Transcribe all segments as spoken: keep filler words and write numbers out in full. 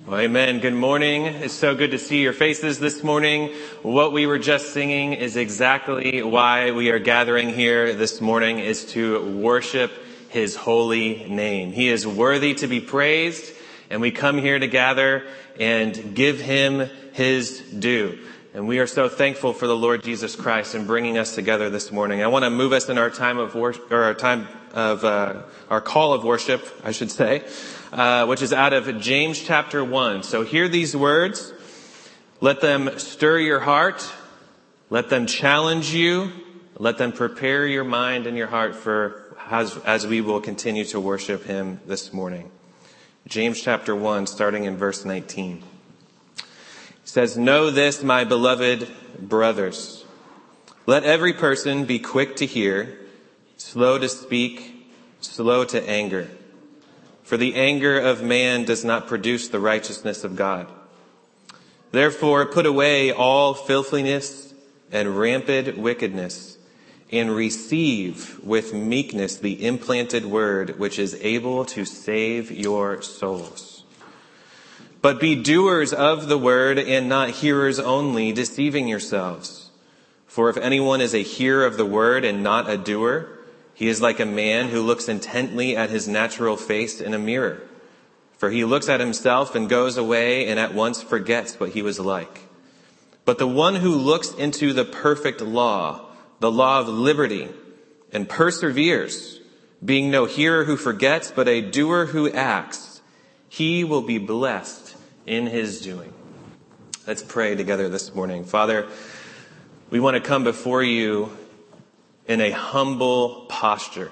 Well, amen. Good morning. It's so good to see your faces this morning. What we were just singing is exactly why we are gathering here this morning, is to worship His holy name. He is worthy to be praised, and we come here to gather and give Him His due. And we are so thankful for the Lord Jesus Christ in bringing us together this morning. I want to move us in our time of worship, or our time of uh, our call of worship, I should say. Uh, which is out of James chapter one. So hear these words. Let them stir your heart. Let them challenge you. Let them prepare your mind and your heart for as, as we will continue to worship Him this morning. James chapter one, starting in verse nineteen. It says, "Know this, my beloved brothers. Let every person be quick to hear, slow to speak, slow to anger. For the anger of man does not produce the righteousness of God. Therefore, put away all filthiness and rampant wickedness, and receive with meekness the implanted word, which is able to save your souls. But be doers of the word and not hearers only, deceiving yourselves. For if anyone is a hearer of the word and not a doer, he is like a man who looks intently at his natural face in a mirror. For he looks at himself and goes away and at once forgets what he was like. But the one who looks into the perfect law, the law of liberty, and perseveres, being no hearer who forgets, but a doer who acts, he will be blessed in his doing." Let's pray together this morning. Father, we want to come before you in a humble posture,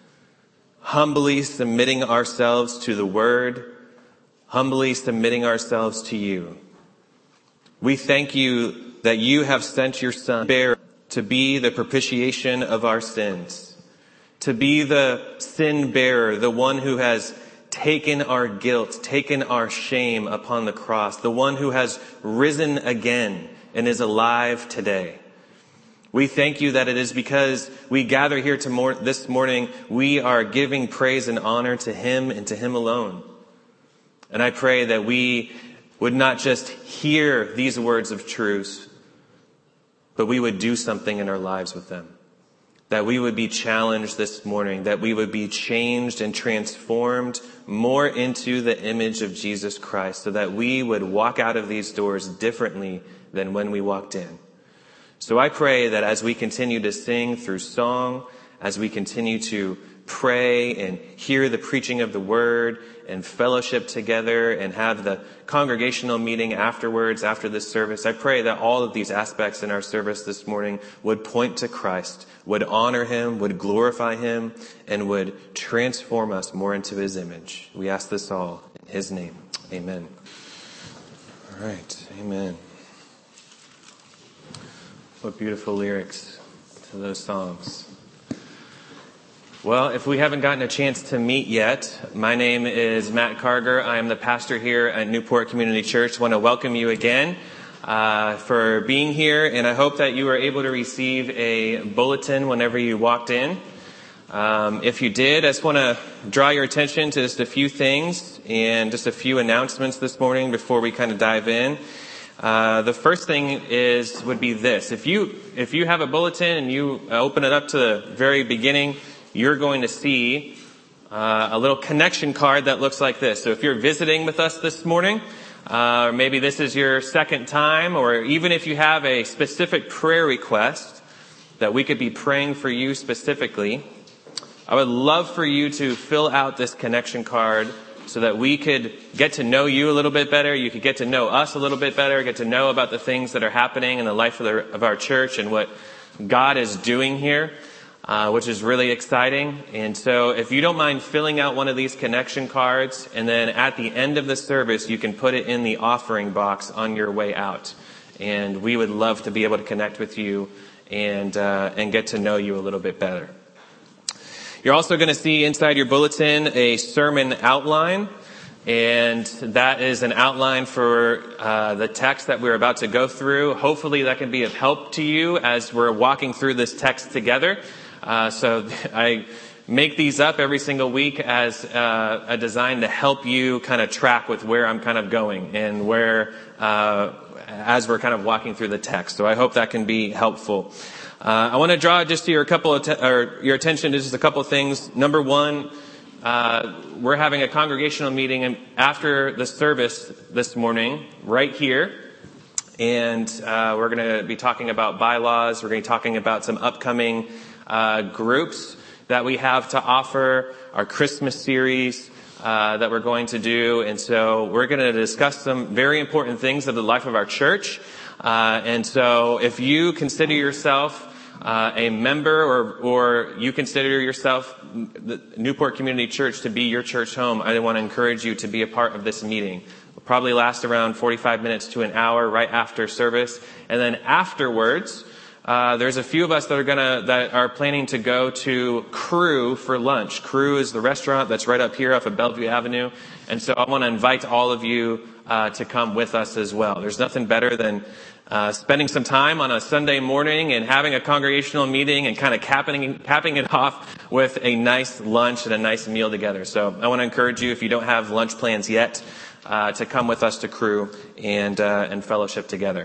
humbly submitting ourselves to the word, humbly submitting ourselves to you. We thank you that you have sent your Son to be the propitiation of our sins, to be the sin bearer, the one who has taken our guilt, taken our shame upon the cross, the one who has risen again and is alive today. We thank you that it is because we gather here to mor- this morning, we are giving praise and honor to Him and to Him alone. And I pray that we would not just hear these words of truth, but we would do something in our lives with them. That we would be challenged this morning, that we would be changed and transformed more into the image of Jesus Christ, so that we would walk out of these doors differently than when we walked in. So I pray that as we continue to sing through song, as we continue to pray and hear the preaching of the word and fellowship together and have the congregational meeting afterwards, after this service, I pray that all of these aspects in our service this morning would point to Christ, would honor Him, would glorify Him, and would transform us more into His image. We ask this all in His name. Amen. All right. Amen. What beautiful lyrics to those songs. Well, if we haven't gotten a chance to meet yet, my name is Matt Carger. I am the pastor here at Newport Community Church. I want to welcome you again uh, for being here, and I hope that you were able to receive a bulletin whenever you walked in. Um, if you did, I just want to draw your attention to just a few things and just a few announcements this morning before we kind of dive in. Uh, the first thing is, would be this. If you, if you have a bulletin and you open it up to the very beginning, you're going to see, uh, a little connection card that looks like this. So if you're visiting with us this morning, uh, or maybe this is your second time, or even if you have a specific prayer request that we could be praying for you specifically, I would love for you to fill out this connection card so that we could get to know you a little bit better. You could get to know us a little bit better, get to know about the things that are happening in the life of, the, of our church and what God is doing here, uh, which is really exciting. And so if you don't mind filling out one of these connection cards, and then at the end of the service, you can put it in the offering box on your way out. And we would love to be able to connect with you and, uh, and get to know you a little bit better. You're also going to see inside your bulletin a sermon outline, and that is an outline for uh, the text that we're about to go through. Hopefully that can be of help to you as we're walking through this text together. Uh, so I make these up every single week as uh, a design to help you kind of track with where I'm kind of going and where, uh, as we're kind of walking through the text. So I hope that can be helpful. Uh, I want to draw just to your couple of te- or your attention to just a couple of things. Number one, uh, we're having a congregational meeting after the service this morning, right here. And uh, we're going to be talking about bylaws. We're going to be talking about some upcoming uh, groups that we have to offer, our Christmas series uh, that we're going to do. And so we're going to discuss some very important things of the life of our church. Uh, and so if you consider yourself uh, a member or, or you consider yourself the Newport Community Church to be your church home, I want to encourage you to be a part of this meeting. It'll probably last around forty-five minutes to an hour right after service. And then afterwards, Uh, there's a few of us that are gonna, that are planning to go to Crew for lunch. Crew is the restaurant that's right up here off of Bellevue Avenue. And so I want to invite all of you, uh, to come with us as well. There's nothing better than, uh, spending some time on a Sunday morning and having a congregational meeting and kind of capping, capping it off with a nice lunch and a nice meal together. So I want to encourage you, if you don't have lunch plans yet, uh, to come with us to Crew and, uh, and fellowship together.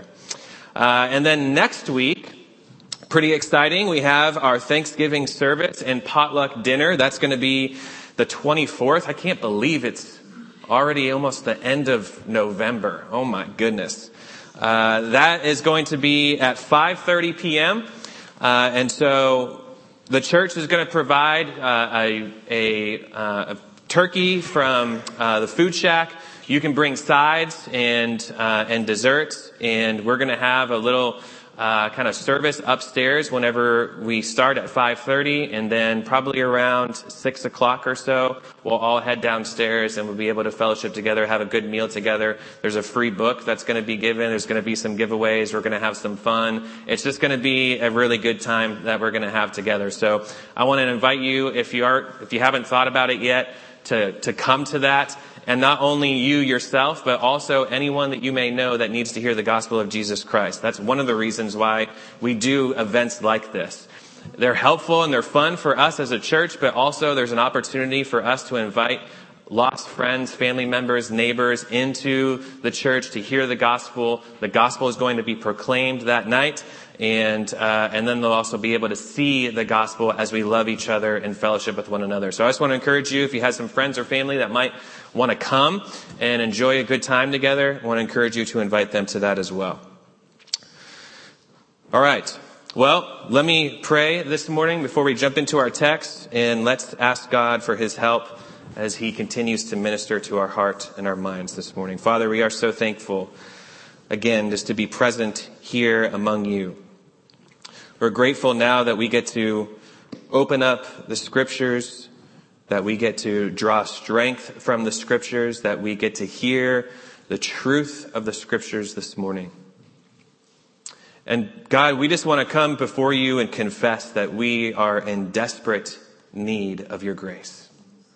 Uh, and then next week, pretty exciting. We have our Thanksgiving service and potluck dinner. That's going to be the twenty-fourth. I can't believe it's already almost the end of November. Oh my goodness. Uh, that is going to be at five thirty p.m. Uh, and so the church is going to provide uh, a, a, uh, a turkey from uh, the food shack. You can bring sides and uh, and desserts, and we're going to have a little Uh, kind of service upstairs whenever we start at five thirty, and then probably around six o'clock or so, we'll all head downstairs and we'll be able to fellowship together, have a good meal together. There's a free book that's going to be given. There's going to be some giveaways. We're going to have some fun. It's just going to be a really good time that we're going to have together. So I want to invite you, if you are, if you haven't thought about it yet, to, to come to that. And not only you yourself, but also anyone that you may know that needs to hear the gospel of Jesus Christ. That's one of the reasons why we do events like this. They're helpful and they're fun for us as a church, but also there's an opportunity for us to invite lost friends, family members, neighbors into the church to hear the gospel. The gospel is going to be proclaimed that night. And, uh, and then they'll also be able to see the gospel as we love each other and fellowship with one another. So I just want to encourage you, if you have some friends or family that might want to come and enjoy a good time together, I want to encourage you to invite them to that as well. All right. Well, let me pray this morning before we jump into our text, and let's ask God for his help as he continues to minister to our heart and our minds this morning. Father, we are so thankful, again, just to be present here among you. We're grateful now that we get to open up the scriptures, that we get to draw strength from the scriptures, that we get to hear the truth of the scriptures this morning. And God, we just want to come before you and confess that we are in desperate need of your grace.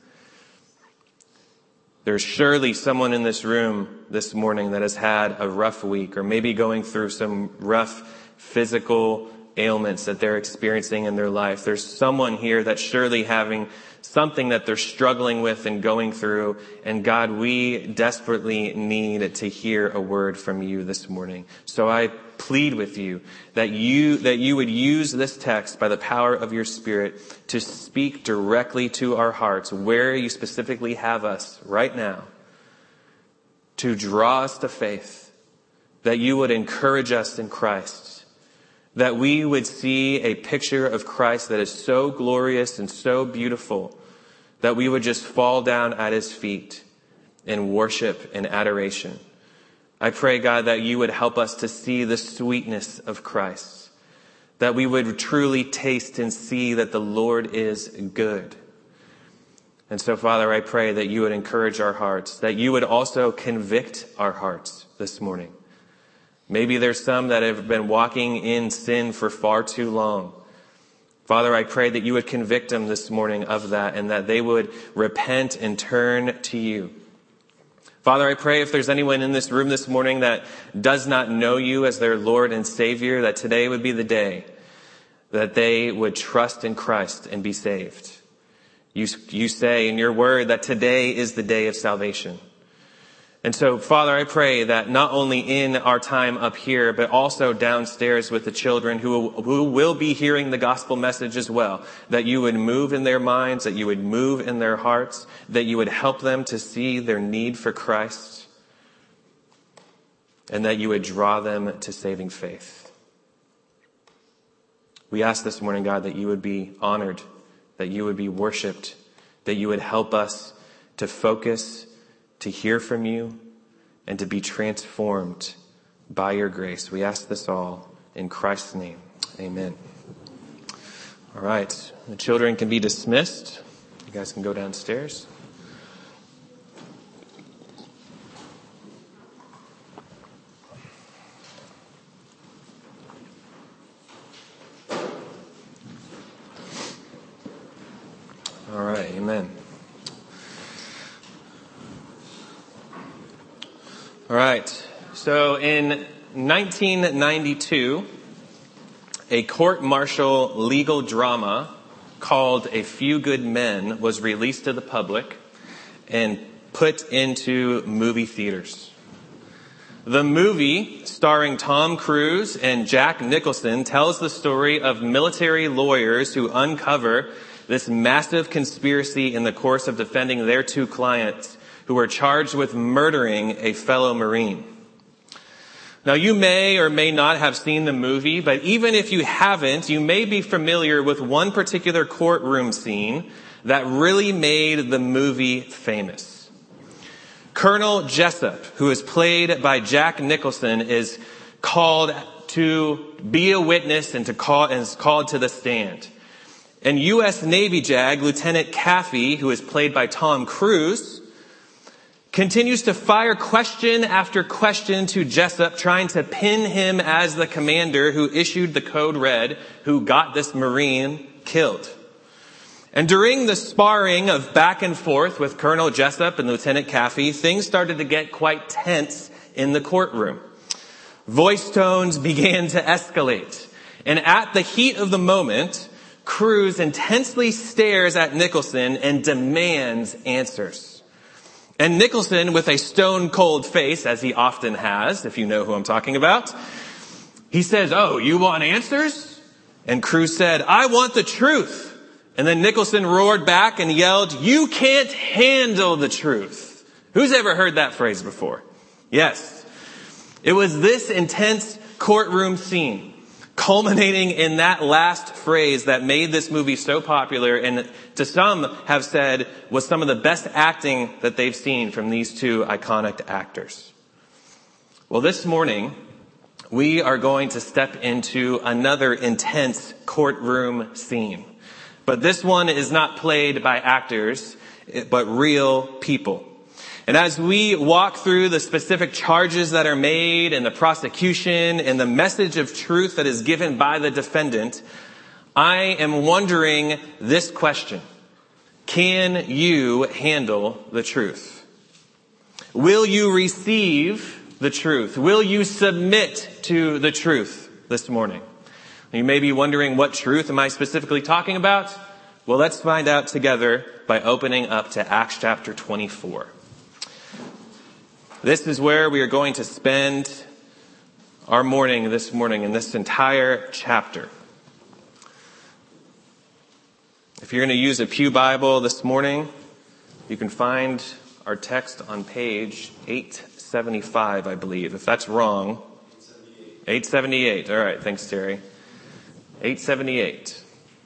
There's surely someone in this room this morning that has had a rough week, or maybe going through some rough physical ailments that they're experiencing in their life. There's someone here that's surely having something that they're struggling with and going through. And God, we desperately need to hear a word from you this morning. So I plead with you that you, that you would use this text by the power of your Spirit to speak directly to our hearts, where you specifically have us right now, to draw us to faith, that you would encourage us in Christ, that we would see a picture of Christ that is so glorious and so beautiful that we would just fall down at his feet in worship and adoration. I pray, God, that you would help us to see the sweetness of Christ, that we would truly taste and see that the Lord is good. And so, Father, I pray that you would encourage our hearts, that you would also convict our hearts this morning. Maybe there's some that have been walking in sin for far too long. Father, I pray that you would convict them this morning of that, and that they would repent and turn to you. Father, I pray if there's anyone in this room this morning that does not know you as their Lord and Savior, that today would be the day that they would trust in Christ and be saved. You, you say in your word that today is the day of salvation. And so, Father, I pray that not only in our time up here, but also downstairs with the children who, who will be hearing the gospel message as well, that you would move in their minds, that you would move in their hearts, that you would help them to see their need for Christ, and that you would draw them to saving faith. We ask this morning, God, that you would be honored, that you would be worshiped, that you would help us to focus, to hear from you, and to be transformed by your grace. We ask this all in Christ's name. Amen. All right. The children can be dismissed. You guys can go downstairs. All right. Amen. All right. So in nineteen ninety-two, a court-martial legal drama called A Few Good Men was released to the public and put into movie theaters. The movie, starring Tom Cruise and Jack Nicholson, tells the story of military lawyers who uncover this massive conspiracy in the course of defending their two clients who were charged with murdering a fellow Marine. Now, you may or may not have seen the movie, but even if you haven't, you may be familiar with one particular courtroom scene that really made the movie famous. Colonel Jessup, who is played by Jack Nicholson, is called to be a witness and to call and is called to the stand. And U S Navy JAG Lieutenant Kaffee, who is played by Tom Cruise, continues to fire question after question to Jessup, trying to pin him as the commander who issued the code red, who got this Marine killed. And during the sparring of back and forth with Colonel Jessup and Lieutenant Kaffee, things started to get quite tense in the courtroom. Voice tones began to escalate. And at the heat of the moment, Cruise intensely stares at Nicholson and demands answers. And Nicholson, with a stone-cold face, as he often has, if you know who I'm talking about, he says, "Oh, you want answers?" And Cruise said, "I want the truth." And then Nicholson roared back and yelled, "You can't handle the truth." Who's ever heard that phrase before? Yes. It was this intense courtroom scene, culminating in that last phrase, that made this movie so popular, and to some have said was some of the best acting that they've seen from these two iconic actors. Well, this morning, we are going to step into another intense courtroom scene. But this one is not played by actors, but real people. And as we walk through the specific charges that are made and the prosecution and the message of truth that is given by the defendant, I am wondering this question: can you handle the truth? Will you receive the truth? Will you submit to the truth this morning? You may be wondering, what truth am I specifically talking about? Well, let's find out together by opening up to Acts chapter twenty-four. This is where we are going to spend our morning this morning in this entire chapter. If you're going to use a Pew Bible this morning, you can find our text on page eight seventy-five, I believe. If that's wrong, eight seventy-eight. All right, thanks, Terry. eight seventy-eight.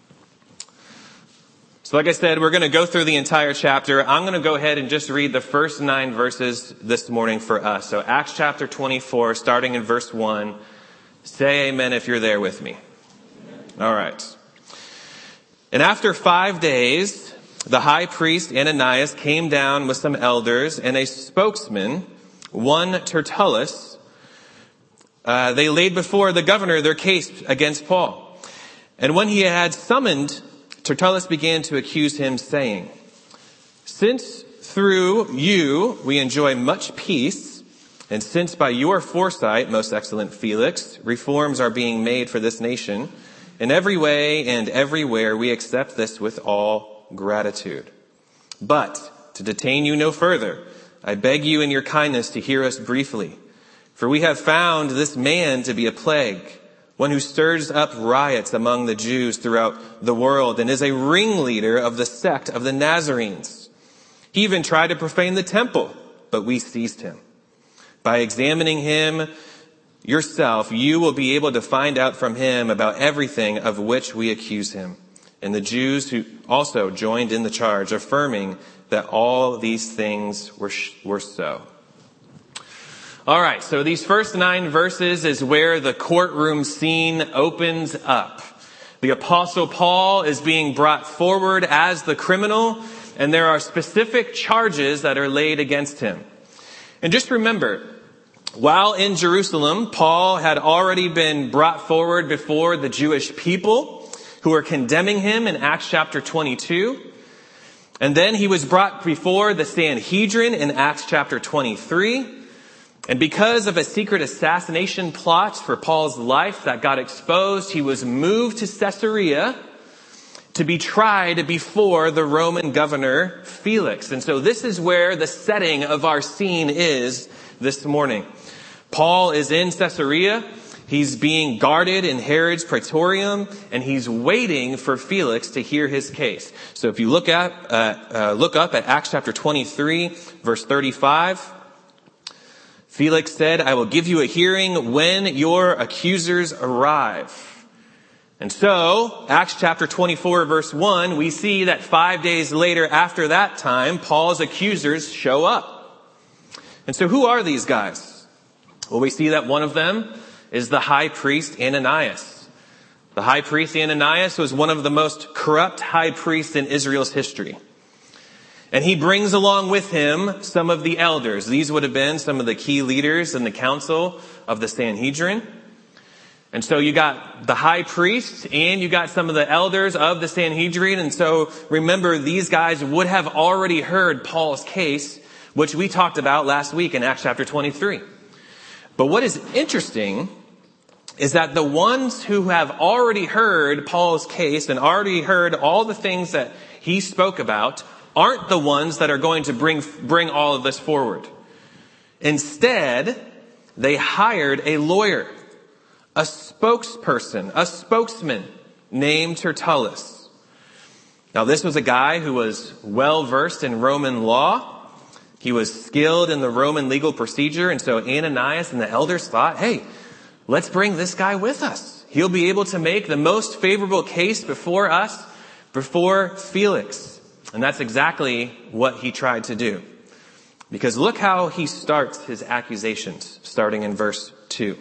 So like I said, we're going to go through the entire chapter. I'm going to go ahead and just read the first nine verses this morning for us. So Acts chapter twenty-four, starting in verse one. Say amen if you're there with me. All right. And after five days, the high priest Ananias came down with some elders and a spokesman, one Tertullus. Uh, they laid before the governor their case against Paul. And when he had summoned, Tertullus began to accuse him, saying, "Since through you we enjoy much peace, and since by your foresight, most excellent Felix, reforms are being made for this nation, in every way and everywhere we accept this with all gratitude. But to detain you no further, I beg you in your kindness to hear us briefly. For we have found this man to be a plague, one who stirs up riots among the Jews throughout the world and is a ringleader of the sect of the Nazarenes. He even tried to profane the temple, but we seized him. By examining him yourself, you will be able to find out from him about everything of which we accuse him. And the Jews who also joined in the charge, affirming that all these things were were so. All right, so these first nine verses is where the courtroom scene opens up. The Apostle Paul is being brought forward as the criminal, and there are specific charges that are laid against him. And just remember, while in Jerusalem, Paul had already been brought forward before the Jewish people who were condemning him in Acts chapter twenty-two. And then he was brought before the Sanhedrin in Acts chapter twenty-three. And because of a secret assassination plot for Paul's life that got exposed, he was moved to Caesarea to be tried before the Roman governor Felix. And so this is where the setting of our scene is this morning. Paul is in Caesarea. He's being guarded in Herod's praetorium, and he's waiting for Felix to hear his case. So if you look at uh, uh, look up at Acts chapter twenty-three, verse thirty-five, Felix said, "I will give you a hearing when your accusers arrive." And so, Acts chapter twenty-four, verse one, we see that five days later after that time, Paul's accusers show up. And so who are these guys? Well, we see that one of them is the high priest Ananias. The high priest Ananias was one of the most corrupt high priests in Israel's history. And he brings along with him some of the elders. These would have been some of the key leaders in the council of the Sanhedrin. And so you got the high priest and you got some of the elders of the Sanhedrin. And so remember, these guys would have already heard Paul's case, which we talked about last week in Acts chapter twenty-three. But what is interesting is that the ones who have already heard Paul's case and already heard all the things that he spoke about aren't the ones that are going to bring bring all of this forward. Instead, they hired a lawyer, a spokesperson, a spokesman named Tertullus. Now, this was a guy who was well versed in Roman law. He was skilled in the Roman legal procedure. And so Ananias and the elders thought, hey, let's bring this guy with us. He'll be able to make the most favorable case before us, before Felix. And that's exactly what he tried to do. Because look how he starts his accusations, starting in verse two.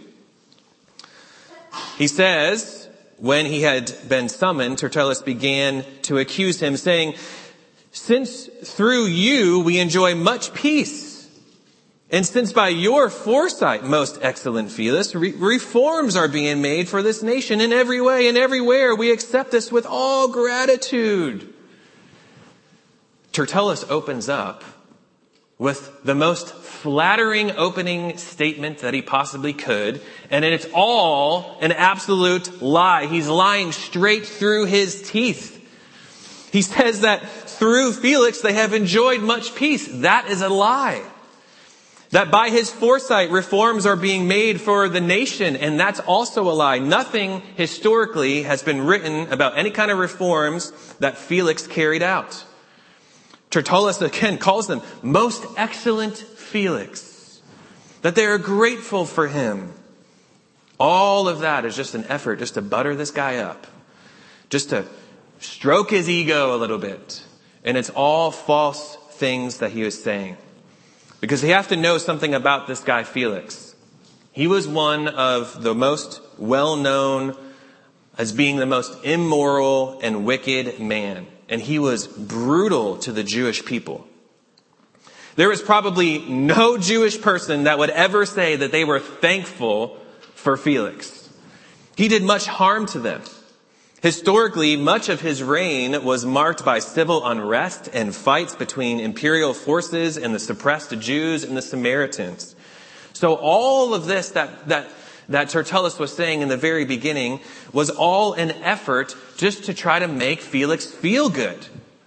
He says, when he had been summoned, Tertullus began to accuse him, saying, "Since through you we enjoy much peace, and since by your foresight, most excellent Felix, re- reforms are being made for this nation in every way and everywhere, we accept this with all gratitude." Tertullus opens up with the most flattering opening statement that he possibly could, and it's all an absolute lie. He's lying straight through his teeth. He says that through Felix they have enjoyed much peace. That is a lie. That by his foresight reforms are being made for the nation, and that's also a lie. Nothing historically has been written about any kind of reforms that Felix carried out. Tertullus again calls them most excellent Felix, that they are grateful for him. All of that is just an effort just to butter this guy up, just to stroke his ego a little bit. And it's all false things that he was saying. Because you have to know something about this guy Felix. He was one of the most well-known as being the most immoral and wicked man. And he was brutal to the Jewish people. There was probably no Jewish person that would ever say that they were thankful for Felix. He did much harm to them. Historically, much of his reign was marked by civil unrest and fights between imperial forces and the suppressed Jews and the Samaritans. So all of this that, that, that Tertullus was saying in the very beginning was all an effort just to try to make Felix feel good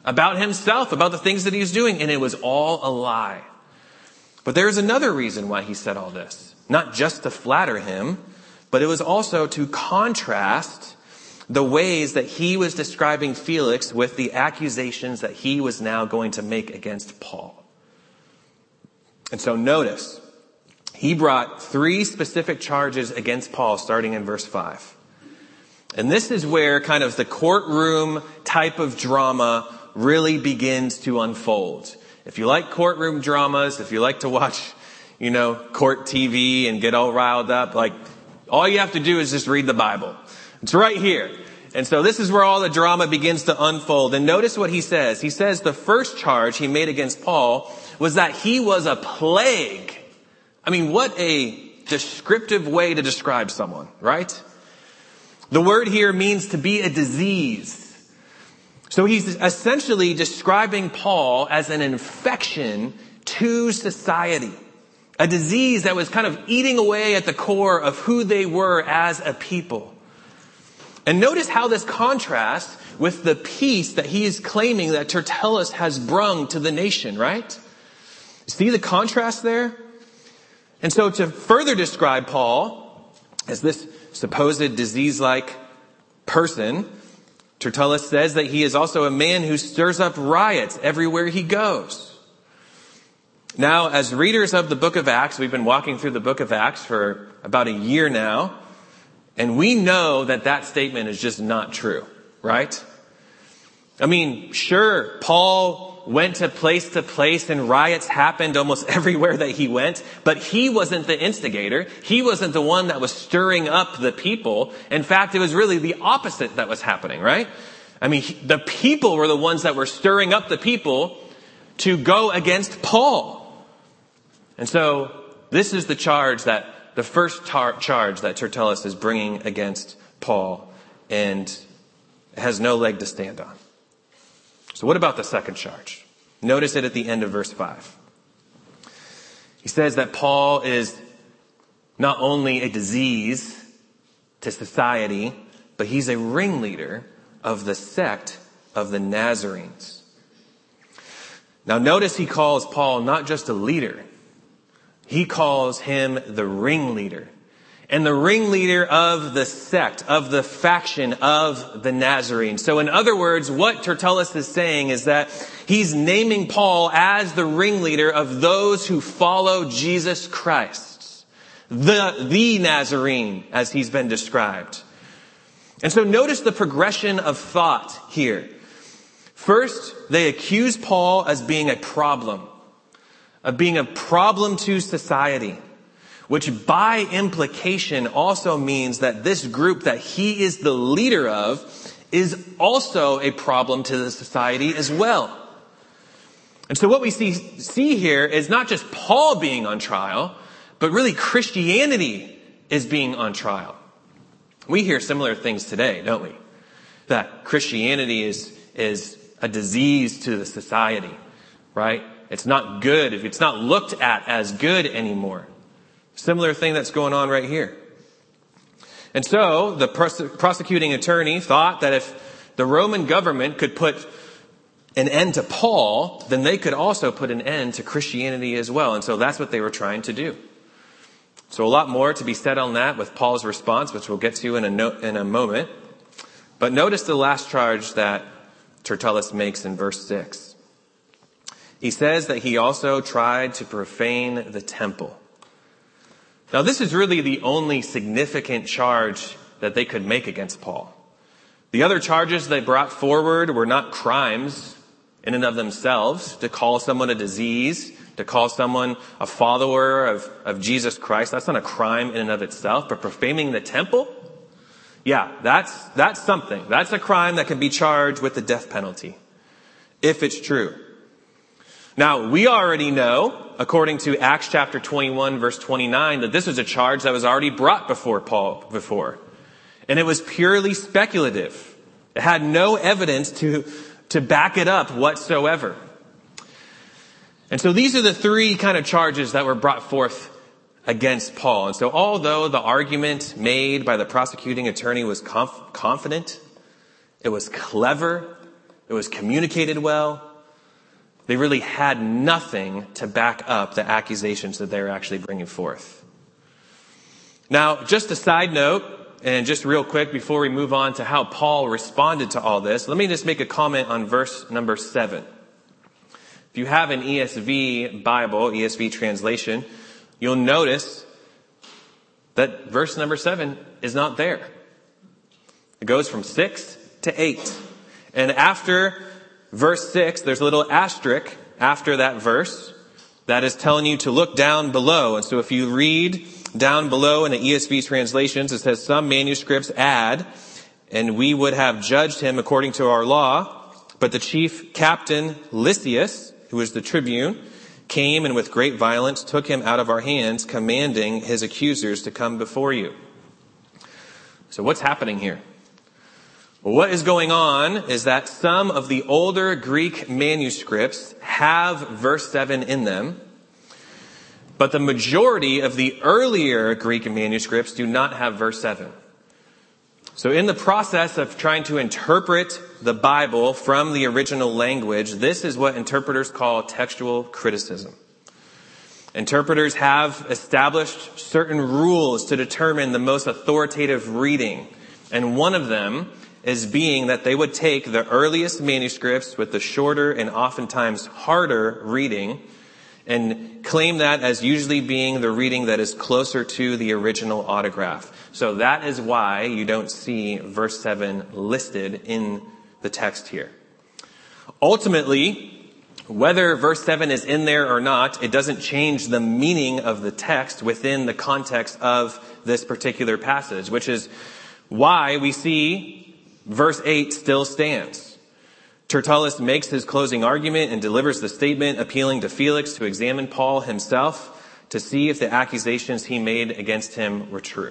about himself, about the things that he was doing, and it was all a lie. But there is another reason why he said all this. Not just to flatter him, but it was also to contrast the ways that he was describing Felix with the accusations that he was now going to make against Paul. And so notice, he brought three specific charges against Paul starting in verse five. And this is where kind of the courtroom type of drama really begins to unfold. If you like courtroom dramas, if you like to watch, you know, court T V and get all riled up, like all you have to do is just read the Bible. It's right here. And so this is where all the drama begins to unfold. And notice what he says. He says the first charge he made against Paul was that he was a plague. I mean, what a descriptive way to describe someone, right? The word here means to be a disease. So he's essentially describing Paul as an infection to society. A disease that was kind of eating away at the core of who they were as a people. And notice how this contrasts with the peace that he is claiming that Tertullus has brung to the nation, right? See the contrast there? And so to further describe Paul as this supposed disease-like person, Tertullus says that he is also a man who stirs up riots everywhere he goes. Now, as readers of the book of Acts, we've been walking through the book of Acts for about a year now, and we know that that statement is just not true, right? I mean, sure, Paul went to place to place and riots happened almost everywhere that he went, but he wasn't the instigator. He wasn't the one that was stirring up the people. In fact, it was really the opposite that was happening, right? I mean, he, the people were the ones that were stirring up the people to go against Paul. And so this is the charge that, the first tar- charge that Tertullus is bringing against Paul, and has no leg to stand on. So what about the second charge? Notice it at the end of verse five. He says that Paul is not only a disease to society, but he's a ringleader of the sect of the Nazarenes. Now notice he calls Paul not just a leader. He calls him the ringleader. And the ringleader of the sect, of the faction of the Nazarenes. So in other words, what Tertullus is saying is that he's naming Paul as the ringleader of those who follow Jesus Christ. The, the Nazarene, as he's been described. And so notice the progression of thought here. First, they accuse Paul as being a problem. Of being a problem to society. Which by implication also means that this group that he is the leader of is also a problem to the society as well. And so what we see, see here is not just Paul being on trial, but really Christianity is being on trial. We hear similar things today, don't we? That Christianity is, is a disease to the society, right? It's not good, if it's not looked at as good anymore. Similar thing that's going on right here. And so the pros- prosecuting attorney thought that if the Roman government could put an end to Paul, then they could also put an end to Christianity as well. And so that's what they were trying to do. So a lot more to be said on that with Paul's response, which we'll get to in a, no- in a moment. But notice the last charge that Tertullus makes in verse six. He says that he also tried to profane the temple. Now, this is really the only significant charge that they could make against Paul. The other charges they brought forward were not crimes in and of themselves. To call someone a disease, to call someone a follower of, of Jesus Christ, that's not a crime in and of itself. But profaning the temple, yeah, that's, that's something. That's a crime that can be charged with the death penalty, if it's true. Now, we already know, according to Acts chapter twenty-one, verse twenty-nine, that this was a charge that was already brought before Paul before. And it was purely speculative. It had no evidence to, to back it up whatsoever. And so these are the three kind of charges that were brought forth against Paul. And so although the argument made by the prosecuting attorney was conf- confident, it was clever, It was communicated well. They really had nothing to back up the accusations that they were actually bringing forth. Now, just a side note, and just real quick before we move on to how Paul responded to all this, let me just make a comment on verse number seven. If you have an E S V Bible, E S V translation, you'll notice that verse number seven is not there. It goes from six to eight. And after verse six, there's a little asterisk after that verse that is telling you to look down below. And so if you read down below in the E S V translations, it says some manuscripts add, and we would have judged him according to our law. But the chief captain Lysias, who was the tribune, came and with great violence took him out of our hands, commanding his accusers to come before you. So what's happening here? Well, what is going on is that some of the older Greek manuscripts have verse seven in them, but the majority of the earlier Greek manuscripts do not have verse seven. So in the process of trying to interpret the Bible from the original language, this is what interpreters call textual criticism. Interpreters have established certain rules to determine the most authoritative reading. And one of them is being that they would take the earliest manuscripts with the shorter and oftentimes harder reading and claim that as usually being the reading that is closer to the original autograph. So that is why you don't see verse seven listed in the text here. Ultimately, whether verse seven is in there or not, it doesn't change the meaning of the text within the context of this particular passage, which is why we see verse eight still stands. Tertullus makes his closing argument and delivers the statement appealing to Felix to examine Paul himself to see if the accusations he made against him were true.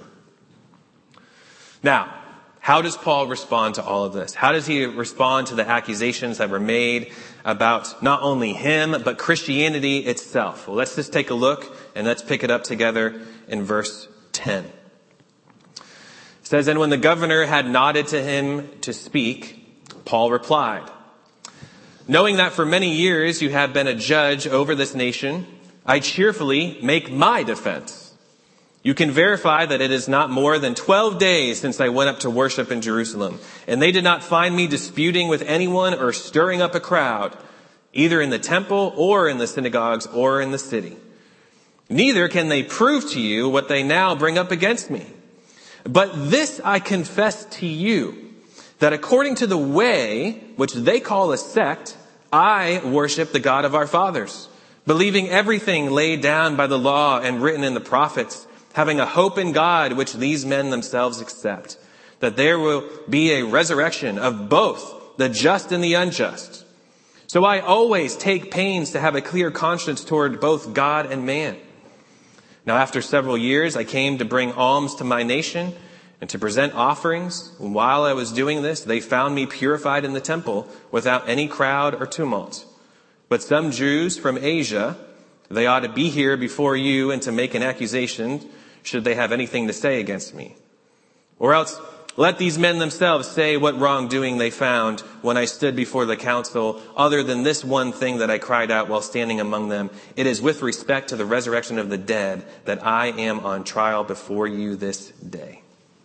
Now, how does Paul respond to all of this? How does he respond to the accusations that were made about not only him, but Christianity itself? Well, let's just take a look and let's pick it up together in verse ten. It says, "And when the governor had nodded to him to speak, Paul replied, 'Knowing that for many years you have been a judge over this nation, I cheerfully make my defense. You can verify that it is not more than twelve days since I went up to worship in Jerusalem, and they did not find me disputing with anyone or stirring up a crowd, either in the temple or in the synagogues or in the city. Neither can they prove to you what they now bring up against me. But this I confess to you, that according to the way which they call a sect, I worship the God of our fathers, believing everything laid down by the law and written in the prophets, having a hope in God which these men themselves accept, that there will be a resurrection of both the just and the unjust. So I always take pains to have a clear conscience toward both God and man. Now after several years I came to bring alms to my nation and to present offerings. And while I was doing this, they found me purified in the temple without any crowd or tumult. But some Jews from Asia, they ought to be here before you and to make an accusation should they have anything to say against me. Or else let these men themselves say what wrongdoing they found when I stood before the council, other than this one thing that I cried out while standing among them. It is with respect to the resurrection of the dead that I am on trial before you this day.'"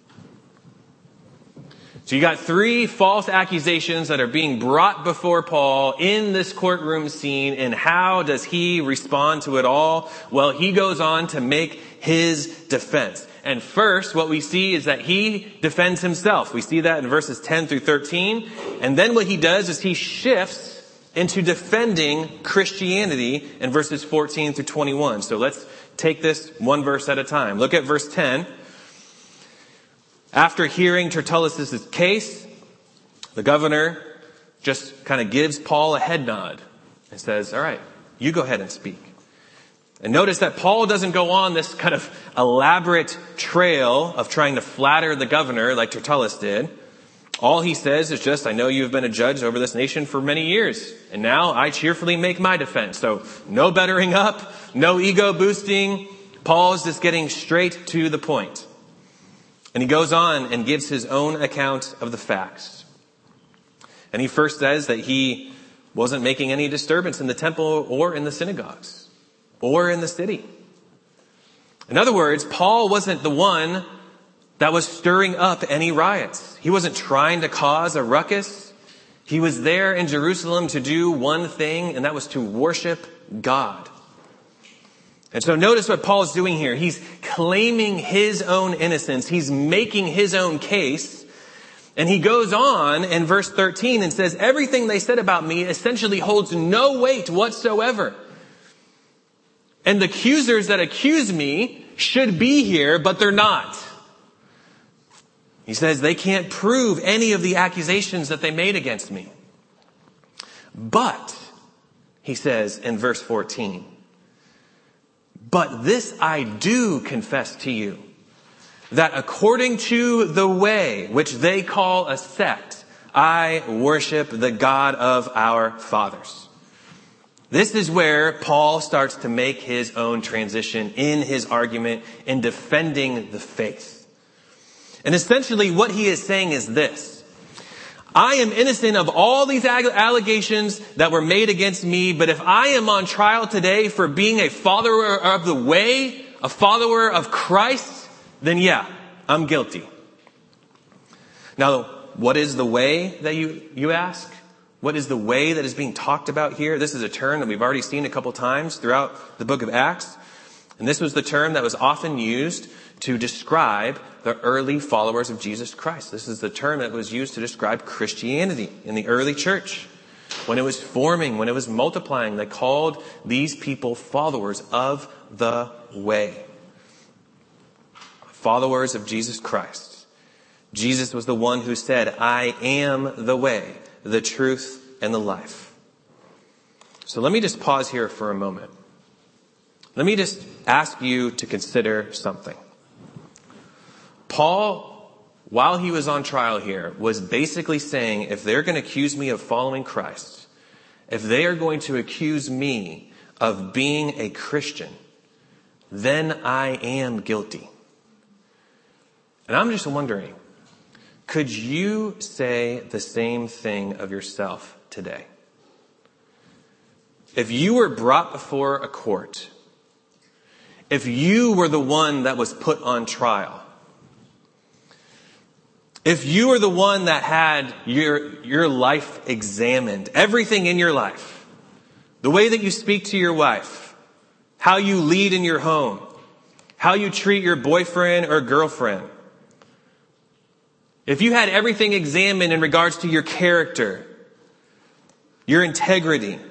So you got three false accusations that are being brought before Paul in this courtroom scene. And how does he respond to it all? Well, he goes on to make his defense. And first, what we see is that he defends himself. We see that in verses ten through thirteen. And then what he does is he shifts into defending Christianity in verses fourteen through twenty-one. So let's take this one verse at a time. Look at verse ten. After hearing Tertullus' case, the governor just kind of gives Paul a head nod and says, "All right, you go ahead and speak." And notice that Paul doesn't go on this kind of elaborate trail of trying to flatter the governor like Tertullus did. All he says is just, "I know you have been a judge over this nation for many years, and now I cheerfully make my defense." So no bettering up, no ego boosting. Paul's just getting straight to the point. And he goes on and gives his own account of the facts. And he first says that he wasn't making any disturbance in the temple or in the synagogues or in the city. In other words, Paul wasn't the one that was stirring up any riots. He wasn't trying to cause a ruckus. He was there in Jerusalem to do one thing, and that was to worship God. And so notice what Paul is doing here. He's claiming his own innocence. He's making his own case. And he goes on in verse thirteen and says, everything they said about me essentially holds no weight whatsoever. And the accusers that accuse me should be here, but they're not. He says they can't prove any of the accusations that they made against me. But, he says in verse fourteen, but this I do confess to you, that according to the way which they call a sect, I worship the God of our fathers. This is where Paul starts to make his own transition in his argument in defending the faith. And essentially what he is saying is this. I am innocent of all these allegations that were made against me, but if I am on trial today for being a follower of the way, a follower of Christ, then yeah, I'm guilty. Now, what is the way that you, you ask? What is the way that is being talked about here? This is a term that we've already seen a couple times throughout the book of Acts. And this was the term that was often used to describe the early followers of Jesus Christ. This is the term that was used to describe Christianity in the early church. When it was forming, when it was multiplying, they called these people followers of the way. Followers of Jesus Christ. Jesus was the one who said, I am the way, the truth, and the life. So let me just pause here for a moment. Let me just ask you to consider something. Paul, while he was on trial here, was basically saying, if they're going to accuse me of following Christ, if they are going to accuse me of being a Christian, then I am guilty. And I'm just wondering, could you say the same thing of yourself today? If you were brought before a court, if you were the one that was put on trial, if you were the one that had your, your life examined, everything in your life, the way that you speak to your wife, how you lead in your home, how you treat your boyfriend or girlfriend, if you had everything examined in regards to your character, your integrity,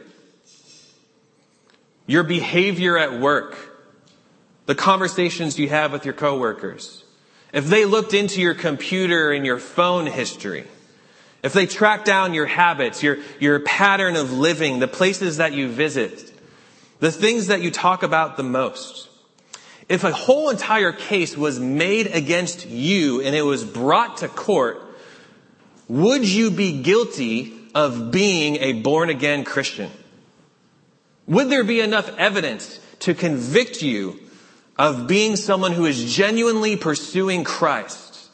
your behavior at work, the conversations you have with your coworkers, if they looked into your computer and your phone history, if they tracked down your habits, your, your pattern of living, the places that you visit, the things that you talk about the most, if a whole entire case was made against you and it was brought to court, would you be guilty of being a born-again Christian? Would there be enough evidence to convict you of being someone who is genuinely pursuing Christ?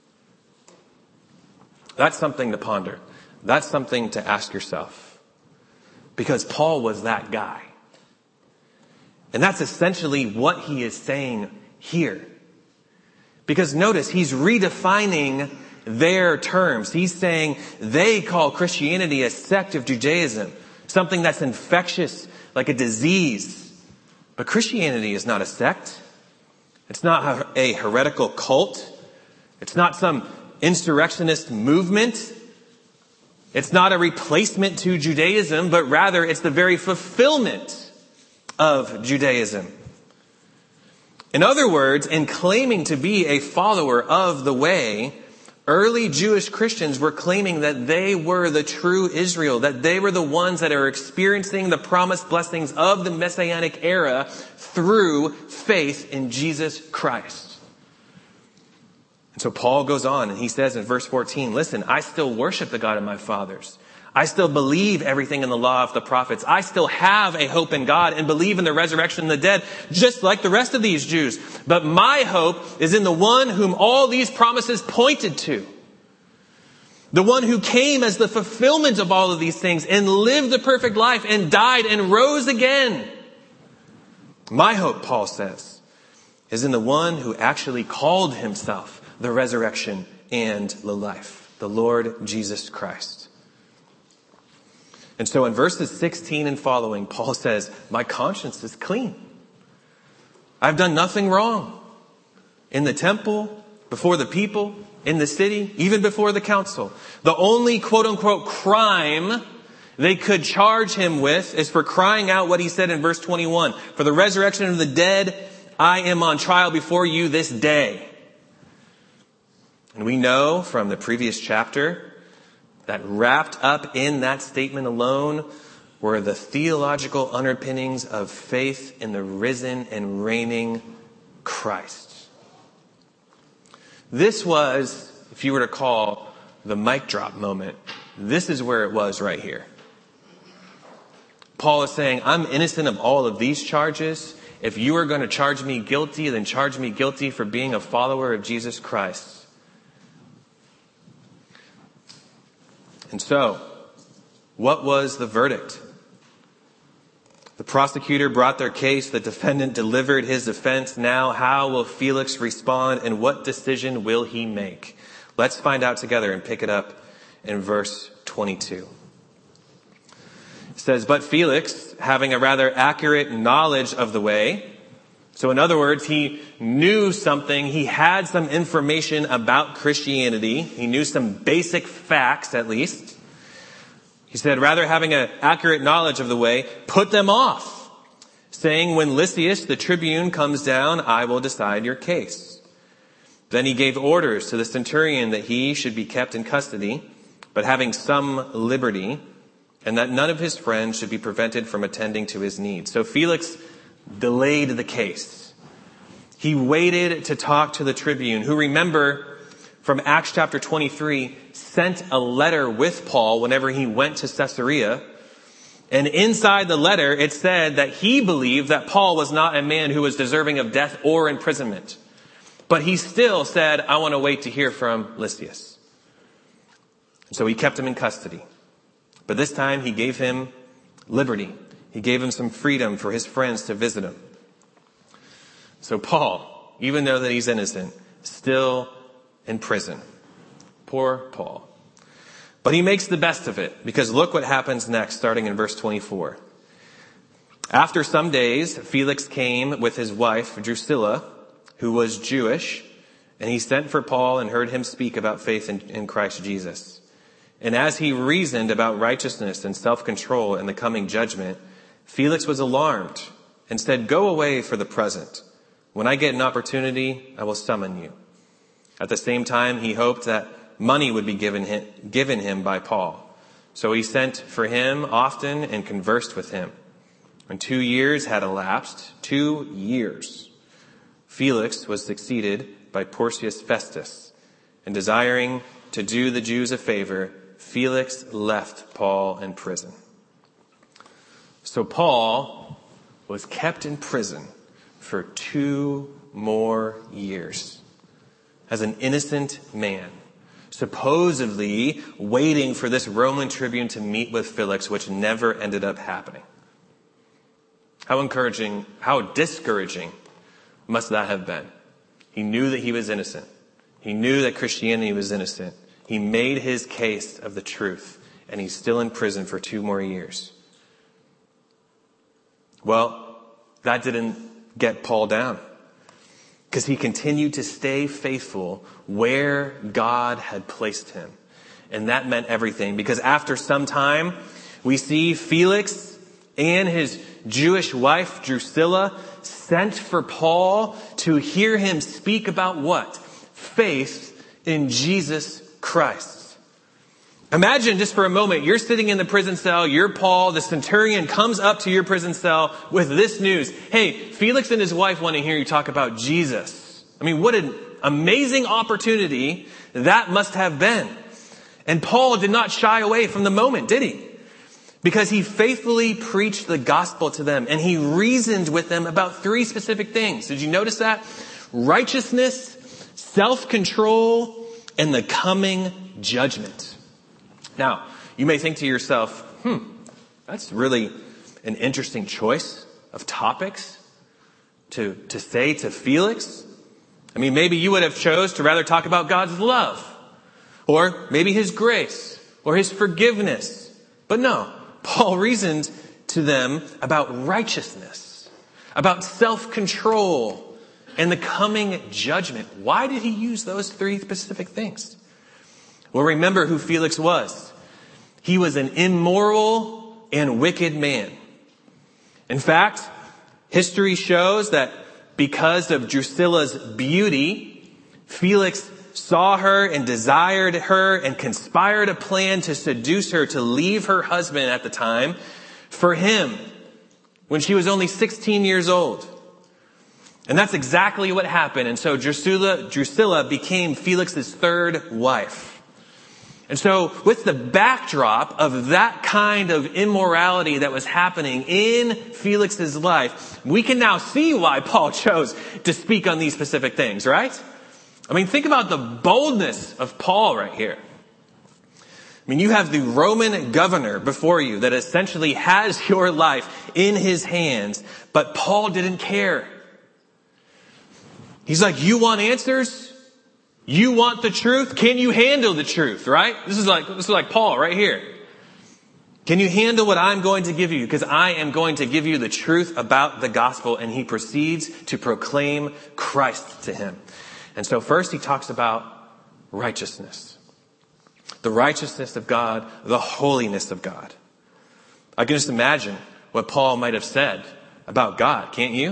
That's something to ponder. That's something to ask yourself. Because Paul was that guy. And that's essentially what he is saying here. Because notice, he's redefining their terms. He's saying they call Christianity a sect of Judaism, something that's infectious, like a disease. But Christianity is not a sect. It's not a heretical cult. It's not some insurrectionist movement. It's not a replacement to Judaism, but rather it's the very fulfillment of Judaism. In other words, in claiming to be a follower of the way, early Jewish Christians were claiming that they were the true Israel, that they were the ones that are experiencing the promised blessings of the Messianic era through faith in Jesus Christ. And so Paul goes on and he says in verse fourteen, listen, I still worship the God of my fathers. I still believe everything in the law of the prophets. I still have a hope in God and believe in the resurrection of the dead, just like the rest of these Jews. But my hope is in the one whom all these promises pointed to. The one who came as the fulfillment of all of these things and lived the perfect life and died and rose again. My hope, Paul says, is in the one who actually called himself the resurrection and the life, the Lord Jesus Christ. And so in verses sixteen and following, Paul says, my conscience is clean. I've done nothing wrong. In the temple, before the people, in the city, even before the council. The only quote-unquote crime they could charge him with is for crying out what he said in verse twenty-one. For the resurrection of the dead, I am on trial before you this day. And we know from the previous chapter that wrapped up in that statement alone were the theological underpinnings of faith in the risen and reigning Christ. This was, if you were to call the mic drop moment, this is where it was right here. Paul is saying, I'm innocent of all of these charges. If you are going to charge me guilty, then charge me guilty for being a follower of Jesus Christ. And so, what was the verdict? The prosecutor brought their case. The defendant delivered his defense. Now, how will Felix respond and what decision will he make? Let's find out together and pick it up in verse twenty-two. It says, but Felix, having a rather accurate knowledge of the way, so in other words, he knew something, he had some information about Christianity, he knew some basic facts at least. He said, rather having an accurate knowledge of the way, put them off, saying, when Lysias, the tribune, comes down, I will decide your case. Then he gave orders to the centurion that he should be kept in custody, but having some liberty, and that none of his friends should be prevented from attending to his needs. So Felix delayed the case. He waited to talk to the tribune, who, remember, from Acts chapter twenty-three, sent a letter with Paul whenever he went to Caesarea. And inside the letter, it said that he believed that Paul was not a man who was deserving of death or imprisonment. But he still said, I want to wait to hear from Lysias. So he kept him in custody. But this time he gave him liberty. He gave him some freedom for his friends to visit him. So Paul, even though that he's innocent, still in prison. Poor Paul. But he makes the best of it, because look what happens next, starting in verse twenty-four. After some days, Felix came with his wife, Drusilla, who was Jewish, and he sent for Paul and heard him speak about faith in, in Christ Jesus. And as he reasoned about righteousness and self-control and the coming judgment, Felix was alarmed and said, go away for the present. When I get an opportunity, I will summon you. At the same time, he hoped that money would be given him, given him by Paul. So he sent for him often and conversed with him. When two years had elapsed, two years, Felix was succeeded by Porcius Festus. And desiring to do the Jews a favor, Felix left Paul in prison. So Paul was kept in prison for two more years as an innocent man, supposedly waiting for this Roman tribune to meet with Felix, which never ended up happening. How encouraging, how discouraging must that have been? He knew that he was innocent. He knew that Christianity was innocent. He made his case of the truth, and he's still in prison for two more years. Well, that didn't get Paul down, because he continued to stay faithful where God had placed him. And that meant everything, because after some time, we see Felix and his Jewish wife, Drusilla, sent for Paul to hear him speak about what? Faith in Jesus Christ. Imagine just for a moment, you're sitting in the prison cell, you're Paul, the centurion comes up to your prison cell with this news. Hey, Felix and his wife want to hear you talk about Jesus. I mean, what an amazing opportunity that must have been. And Paul did not shy away from the moment, did he? Because he faithfully preached the gospel to them, and he reasoned with them about three specific things. Did you notice that? Righteousness, self-control, and the coming judgment. Now, you may think to yourself, hmm, that's really an interesting choice of topics to, to say to Felix. I mean, maybe you would have chose to rather talk about God's love, or maybe his grace, or his forgiveness. But no, Paul reasoned to them about righteousness, about self-control, and the coming judgment. Why did he use those three specific things? Well, remember who Felix was. He was an immoral and wicked man. In fact, history shows that because of Drusilla's beauty, Felix saw her and desired her and conspired a plan to seduce her to leave her husband at the time for him when she was only sixteen years old. And that's exactly what happened. And so Drusilla, Drusilla became Felix's third wife. And so with the backdrop of that kind of immorality that was happening in Felix's life, we can now see why Paul chose to speak on these specific things, right? I mean, think about the boldness of Paul right here. I mean, you have the Roman governor before you that essentially has your life in his hands, but Paul didn't care. He's like, you want answers? You want the truth? Can you handle the truth, right? This is like, this is like Paul right here. Can you handle what I'm going to give you? Because I am going to give you the truth about the gospel. And he proceeds to proclaim Christ to him. And so first he talks about righteousness. The righteousness of God, the holiness of God. I can just imagine what Paul might have said about God, can't you?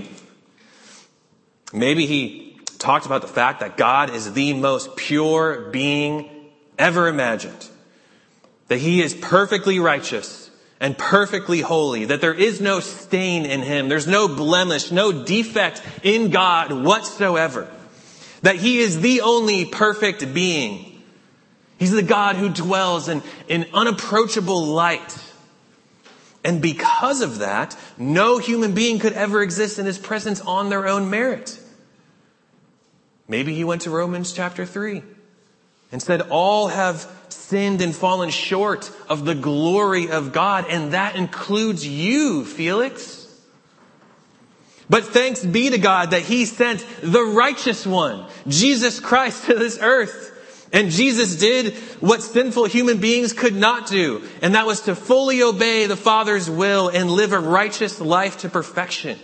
Maybe he talked about the fact that God is the most pure being ever imagined. That he is perfectly righteous and perfectly holy. That there is no stain in him. There's no blemish, no defect in God whatsoever. That he is the only perfect being. He's the God who dwells in, in unapproachable light. And because of that, no human being could ever exist in his presence on their own merit. Maybe he went to Romans chapter three and said, all have sinned and fallen short of the glory of God. And that includes you, Felix. But thanks be to God that he sent the righteous one, Jesus Christ, to this earth. And Jesus did what sinful human beings could not do. And that was to fully obey the Father's will and live a righteous life to perfection.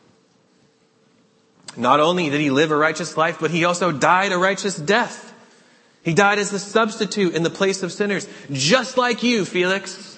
Not only did he live a righteous life, but he also died a righteous death. He died as the substitute in the place of sinners, just like you, Felix.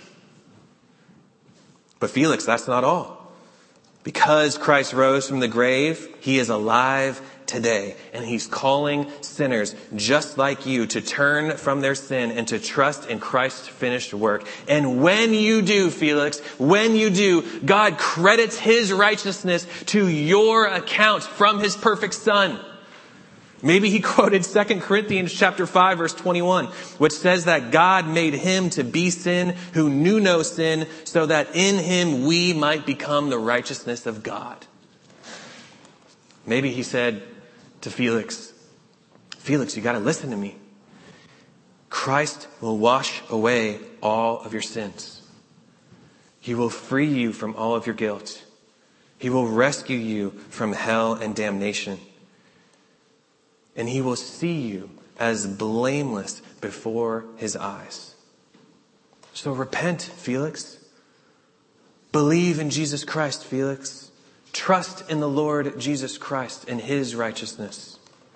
But Felix, that's not all. Because Christ rose from the grave, he is alive today. And he's calling sinners just like you to turn from their sin and to trust in Christ's finished work. And when you do, Felix, when you do, God credits his righteousness to your account from his perfect Son. Maybe he quoted Second Corinthians chapter five, verse twenty-one, which says that God made him to be sin who knew no sin, so that in him we might become the righteousness of God. Maybe he said to Felix, Felix, you got to listen to me. Christ will wash away all of your sins. He will free you from all of your guilt. He will rescue you from hell and damnation. And he will see you as blameless before his eyes. So repent, Felix. Believe in Jesus Christ, Felix. Trust in the Lord Jesus Christ and his righteousness.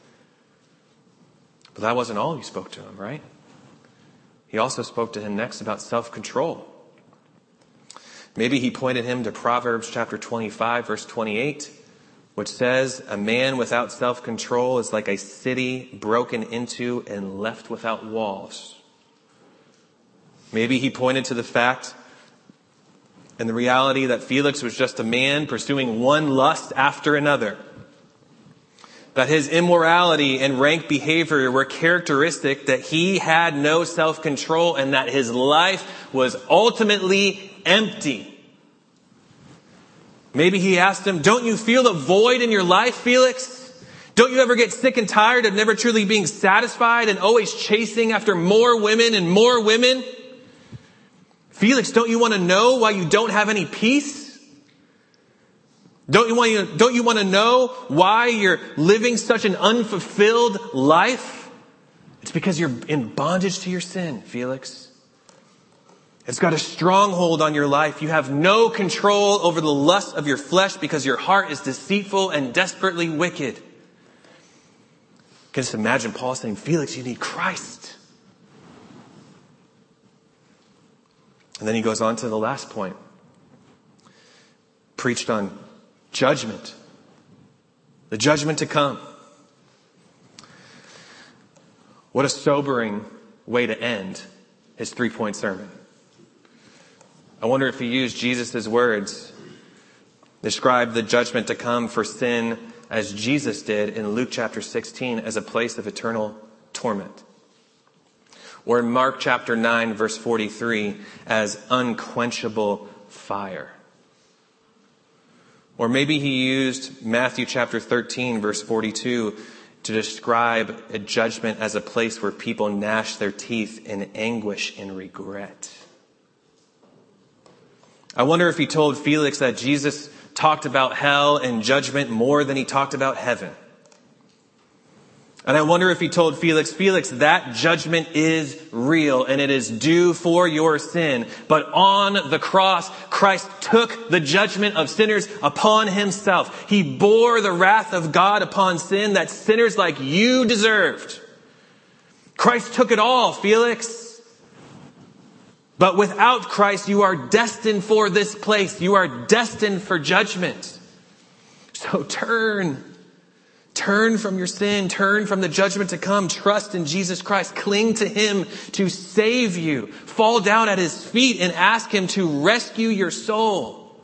But that wasn't all he spoke to him, right? He also spoke to him next about self-control. Maybe he pointed him to Proverbs chapter twenty-five, verse twenty-eight, which says, a man without self-control is like a city broken into and left without walls. Maybe he pointed to the fact and the reality that Felix was just a man pursuing one lust after another. That his immorality and rank behavior were characteristic that he had no self-control and that his life was ultimately empty. Maybe he asked him, don't you feel a void in your life, Felix? Don't you ever get sick and tired of never truly being satisfied and always chasing after more women and more women? Felix, don't you want to know why you don't have any peace? Don't you want to, don't you want to know why you're living such an unfulfilled life? It's because you're in bondage to your sin, Felix. It's got a stronghold on your life. You have no control over the lust of your flesh because your heart is deceitful and desperately wicked. You can just imagine Paul saying, Felix, you need Christ. And then he goes on to the last point. Preached on judgment. The judgment to come. What a sobering way to end his three-point sermon. I wonder if he used Jesus' words, describe the judgment to come for sin as Jesus did in Luke chapter sixteen as a place of eternal torment. Or in Mark chapter nine verse forty-three as unquenchable fire. Or maybe he used Matthew chapter thirteen verse forty-two to describe a judgment as a place where people gnash their teeth in anguish and regret. I wonder if he told Felix that Jesus talked about hell and judgment more than he talked about heaven. And I wonder if he told Felix, Felix, that judgment is real and it is due for your sin. But on the cross, Christ took the judgment of sinners upon himself. He bore the wrath of God upon sin that sinners like you deserved. Christ took it all, Felix. But without Christ, you are destined for this place. You are destined for judgment. So turn. Turn from your sin. Turn from the judgment to come. Trust in Jesus Christ. Cling to him to save you. Fall down at his feet and ask him to rescue your soul.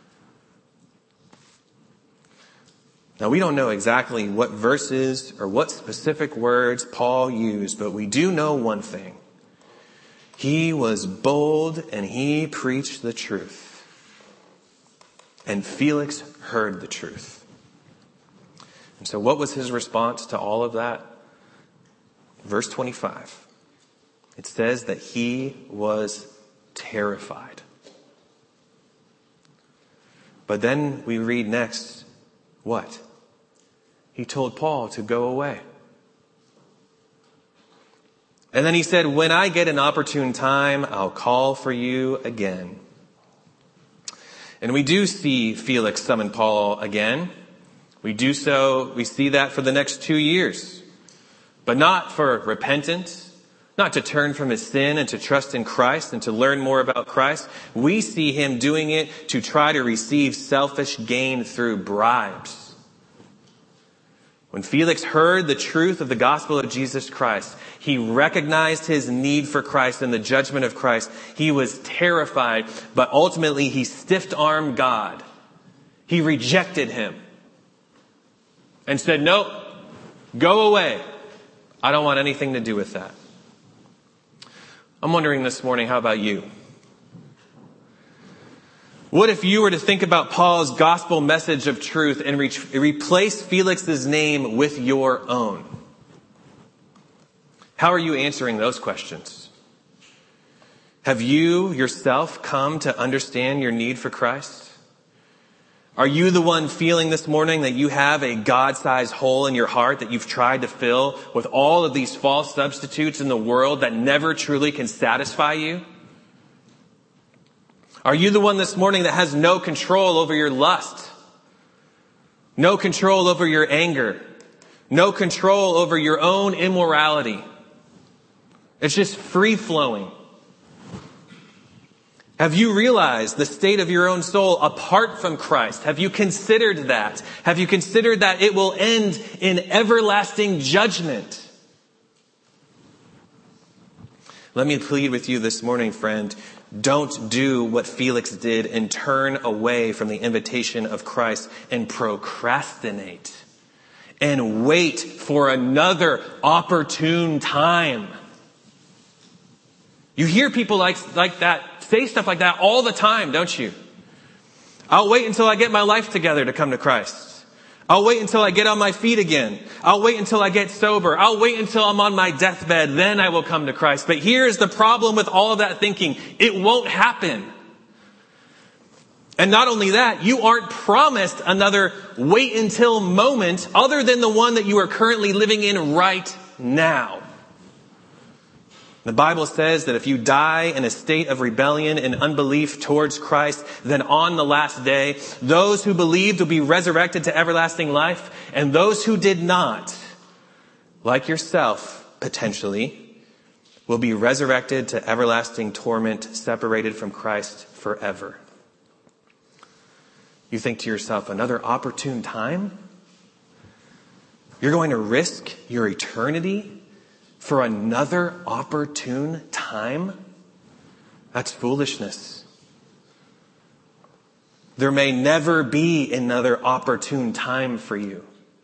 Now, we don't know exactly what verses or what specific words Paul used, but we do know one thing. He was bold and he preached the truth. And Felix heard the truth. And so what was his response to all of that? Verse twenty-five. It says that he was terrified. But then we read next, what? He told Paul to go away. And then he said, when I get an opportune time, I'll call for you again. And we do see Felix summon Paul again. We do so, we see that for the next two years. But not for repentance, not to turn from his sin and to trust in Christ and to learn more about Christ. We see him doing it to try to receive selfish gain through bribes. When Felix heard the truth of the gospel of Jesus Christ, he recognized his need for Christ and the judgment of Christ. He was terrified, but ultimately he stiff-armed God. He rejected him and said, nope, go away. I don't want anything to do with that. I'm wondering this morning, how about you? What if you were to think about Paul's gospel message of truth and re- replace Felix's name with your own? How are you answering those questions? Have you yourself come to understand your need for Christ? Are you the one feeling this morning that you have a God-sized hole in your heart that you've tried to fill with all of these false substitutes in the world that never truly can satisfy you? Are you the one this morning that has no control over your lust? No control over your anger? No control over your own immorality? It's just free-flowing. Have you realized the state of your own soul apart from Christ? Have you considered that? Have you considered that it will end in everlasting judgment? Let me plead with you this morning, friend. Don't do what Felix did and turn away from the invitation of Christ and procrastinate and wait for another opportune time. You hear people like, like that say stuff like that all the time, don't you? I'll wait until I get my life together to come to Christ. I'll wait until I get on my feet again. I'll wait until I get sober. I'll wait until I'm on my deathbed. Then I will come to Christ. But here's the problem with all of that thinking. It won't happen. And not only that, you aren't promised another wait until moment other than the one that you are currently living in right now. The Bible says that if you die in a state of rebellion and unbelief towards Christ, then on the last day, those who believed will be resurrected to everlasting life, and those who did not, like yourself, potentially, will be resurrected to everlasting torment, separated from Christ forever. You think to yourself, another opportune time? You're going to risk your eternity for another opportune time? That's foolishness. There may never be another opportune time for you.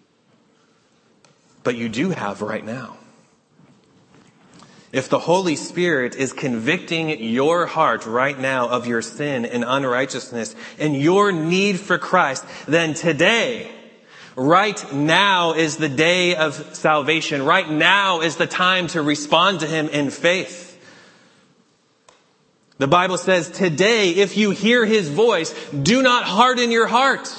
But you do have right now. If the Holy Spirit is convicting your heart right now of your sin and unrighteousness and your need for Christ, then today, right now is the day of salvation. Right now is the time to respond to Him in faith. The Bible says, today, if you hear His voice, do not harden your heart.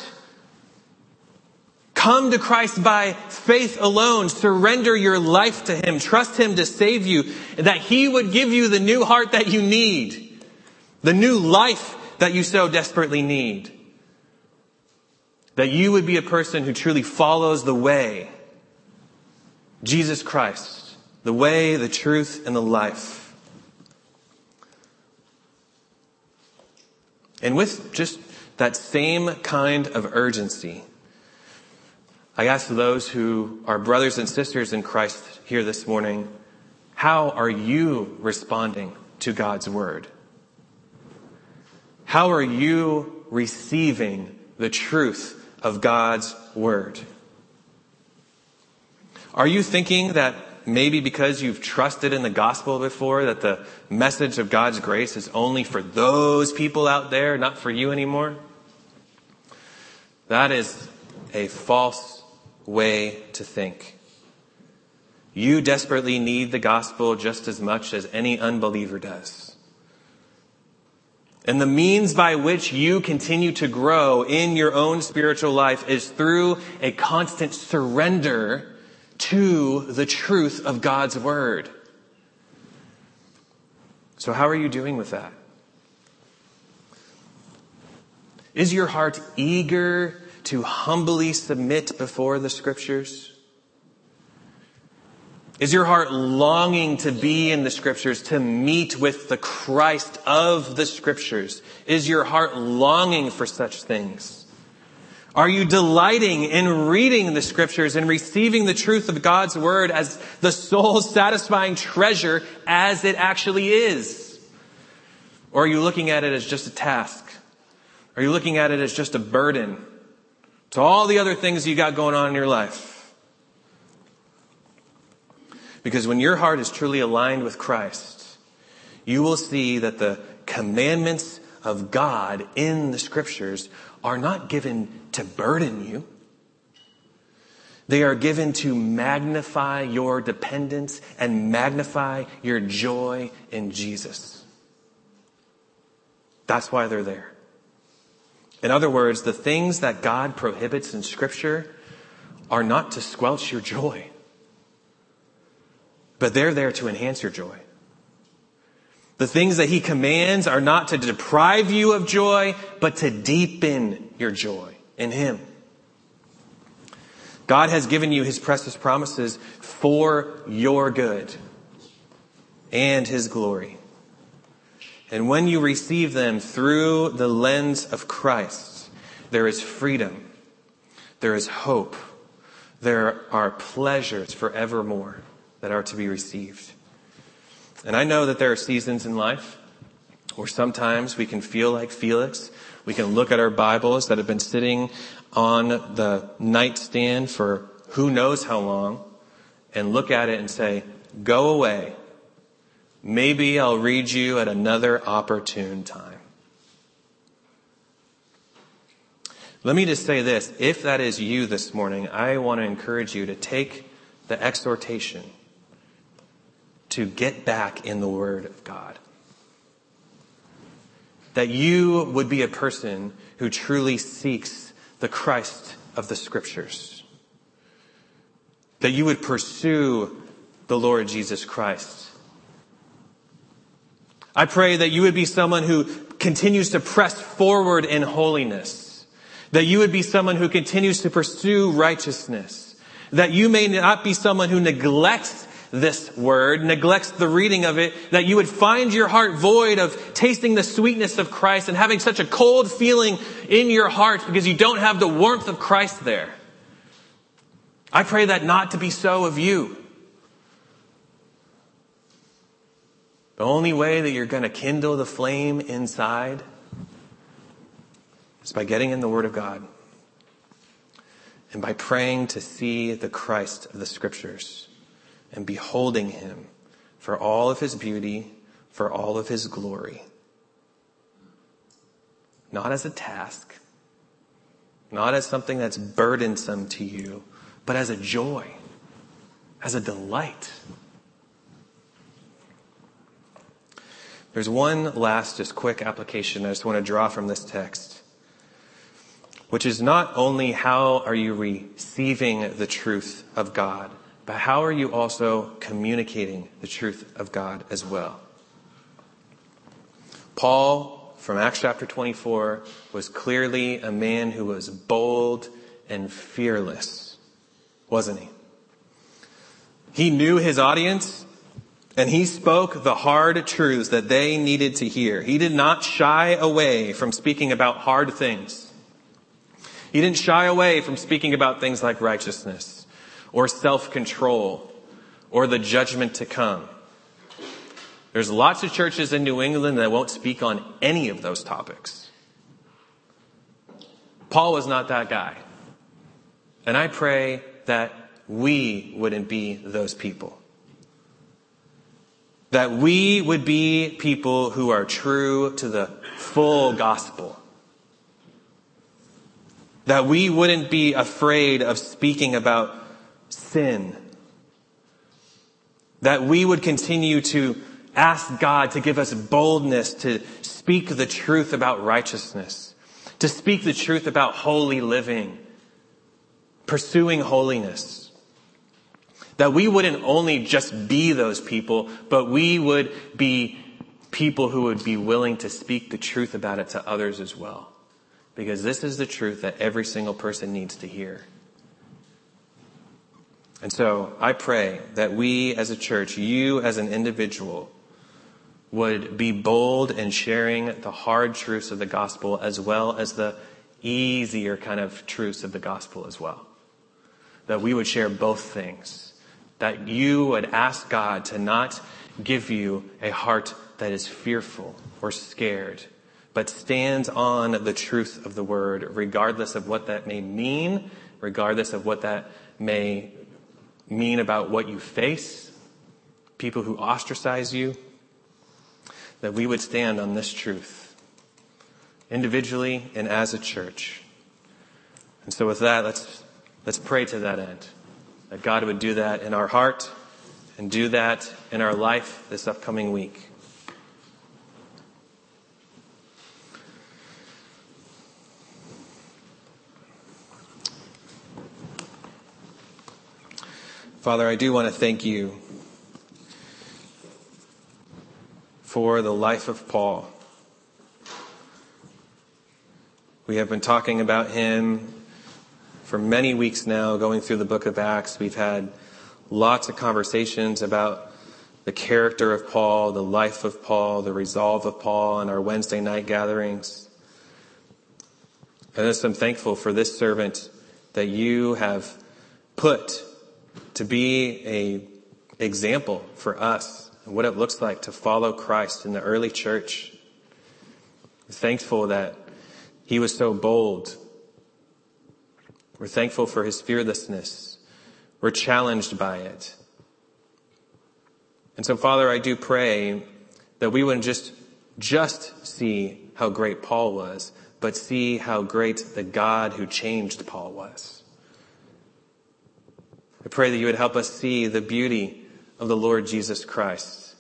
Come to Christ by faith alone. Surrender your life to Him. Trust Him to save you. That He would give you the new heart that you need. The new life that you so desperately need. That you would be a person who truly follows the way. Jesus Christ. The way, the truth, and the life. And with just that same kind of urgency, I ask those who are brothers and sisters in Christ here this morning, how are you responding to God's word? How are you receiving the truth of God's word? Are you thinking that maybe because you've trusted in the gospel before, that the message of God's grace is only for those people out there, not for you anymore? That is a false way to think. You desperately need the gospel just as much as any unbeliever does. And the means by which you continue to grow in your own spiritual life is through a constant surrender to the truth of God's word. So how are you doing with that? Is your heart eager to humbly submit before the Scriptures? Is your heart longing to be in the Scriptures, to meet with the Christ of the Scriptures? Is your heart longing for such things? Are you delighting in reading the Scriptures and receiving the truth of God's Word as the soul's satisfying treasure as it actually is? Or are you looking at it as just a task? Are you looking at it as just a burden to all the other things you got going on in your life? Because when your heart is truly aligned with Christ, you will see that the commandments of God in the Scriptures are not given to burden you. They are given to magnify your dependence and magnify your joy in Jesus. That's why they're there. In other words, the things that God prohibits in Scripture are not to squelch your joy, but they're there to enhance your joy. The things that He commands are not to deprive you of joy, but to deepen your joy in Him. God has given you His precious promises for your good and His glory. And when you receive them through the lens of Christ, there is freedom, there is hope, there are pleasures forevermore that are to be received. And I know that there are seasons in life where sometimes we can feel like Felix. We can look at our Bibles that have been sitting on the nightstand for who knows how long and look at it and say, go away. Maybe I'll read you at another opportune time. Let me just say this. If that is you this morning, I want to encourage you to take the exhortation to get back in the Word of God. That you would be a person who truly seeks the Christ of the Scriptures. That you would pursue the Lord Jesus Christ. I pray that you would be someone who continues to press forward in holiness. That you would be someone who continues to pursue righteousness. That you may not be someone who neglects this word, neglects the reading of it. That you would find your heart void of tasting the sweetness of Christ and having such a cold feeling in your heart because you don't have the warmth of Christ there. I pray that not to be so of you. The only way that you're going to kindle the flame inside is by getting in the Word of God and by praying to see the Christ of the Scriptures and beholding Him for all of His beauty, for all of His glory. Not as a task, not as something that's burdensome to you, but as a joy, as a delight. There's one last, just quick application I just want to draw from this text, which is not only how are you receiving the truth of God, but how are you also communicating the truth of God as well. Paul, from Acts chapter twenty-four, was clearly a man who was bold and fearless, wasn't he? He knew his audience. And he spoke the hard truths that they needed to hear. He did not shy away from speaking about hard things. He didn't shy away from speaking about things like righteousness or self-control or the judgment to come. There's lots of churches in New England that won't speak on any of those topics. Paul was not that guy. And I pray that we wouldn't be those people. That we would be people who are true to the full gospel. That we wouldn't be afraid of speaking about sin. That we would continue to ask God to give us boldness to speak the truth about righteousness. To speak the truth about holy living. Pursuing holiness. That we wouldn't only just be those people, but we would be people who would be willing to speak the truth about it to others as well. Because this is the truth that every single person needs to hear. And so I pray that we as a church, you as an individual, would be bold in sharing the hard truths of the gospel as well as the easier kind of truths of the gospel as well. That we would share both things. That you would ask God to not give you a heart that is fearful or scared, but stands on the truth of the word, regardless of what that may mean, regardless of what that may mean about what you face, people who ostracize you, that we would stand on this truth, individually and as a church. And so with that, let's let's pray to that end. That God would do that in our heart and do that in our life this upcoming week. Father, I do want to thank you for the life of Paul. We have been talking about him for many weeks now, going through the book of Acts. We've had lots of conversations about the character of Paul, the life of Paul, the resolve of Paul in our Wednesday night gatherings. And I'm thankful for this servant that you have put to be a example for us and what it looks like to follow Christ in the early church. I'm thankful that he was so bold. We're thankful for his fearlessness. We're challenged by it. And so, Father, I do pray that we wouldn't just, just see how great Paul was, but see how great the God who changed Paul was. I pray that you would help us see the beauty of the Lord Jesus Christ.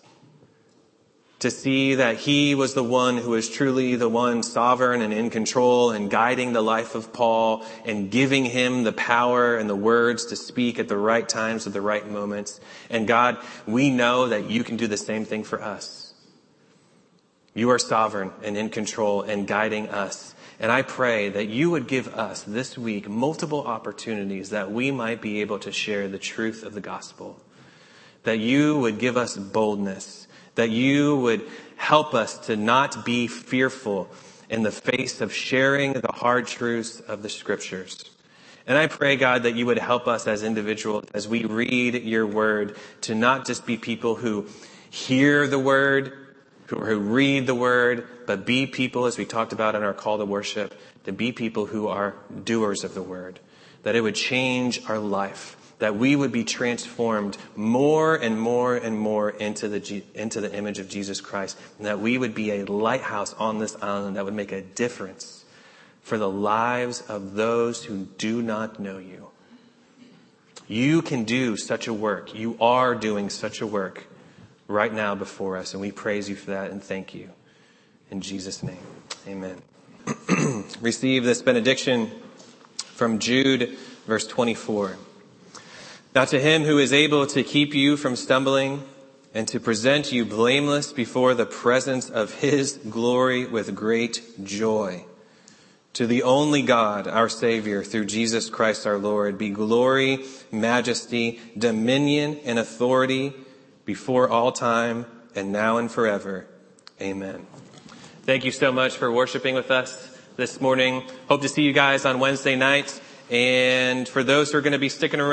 To see that he was the one who was truly the one sovereign and in control and guiding the life of Paul and giving him the power and the words to speak at the right times at the right moments. And God, we know that you can do the same thing for us. You are sovereign and in control and guiding us. And I pray that you would give us this week multiple opportunities that we might be able to share the truth of the gospel. That you would give us boldness. That you would help us to not be fearful in the face of sharing the hard truths of the scriptures. And I pray, God, that you would help us as individuals, as we read your word, to not just be people who hear the word, who read the word, but be people, as we talked about in our call to worship, to be people who are doers of the word. That it would change our life. That we would be transformed more and more and more into the into the image of Jesus Christ. And that we would be a lighthouse on this island that would make a difference for the lives of those who do not know you. You can do such a work. You are doing such a work right now before us. And we praise you for that and thank you. In Jesus' name, amen. Receive this benediction from Jude, verse twenty-four. Now to him who is able to keep you from stumbling and to present you blameless before the presence of his glory with great joy. To the only God, our Savior, through Jesus Christ our Lord, be glory, majesty, dominion, and authority before all time and now and forever. Amen. Thank you so much for worshiping with us this morning. Hope to see you guys on Wednesday night. And for those who are going to be sticking around,